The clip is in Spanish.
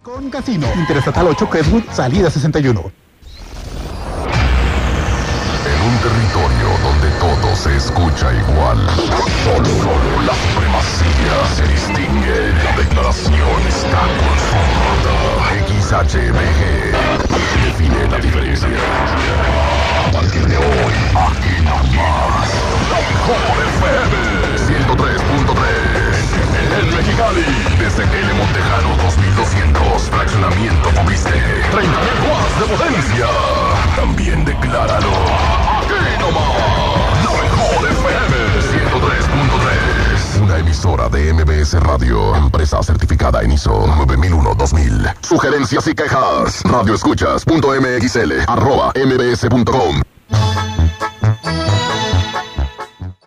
Con Casino. Interestatal 8 Crestwood, salida 61. En un territorio donde todo se escucha igual, solo la supremacía se distingue. La declaración está consumada. XHBG define la diferencia. A partir de hoy, aquí nomás, la mejor FM 103.3 en Mexicali, desde L. Montejano 2200, fraccionamiento Cubiste, 30.000 watts de potencia. También decláralo. Aquí nomás, la mejor FM 103.3. Una emisora de MBS Radio, empresa certificada en ISO 9001-2000. Sugerencias y quejas, radioescuchas.mxl @mbs.com.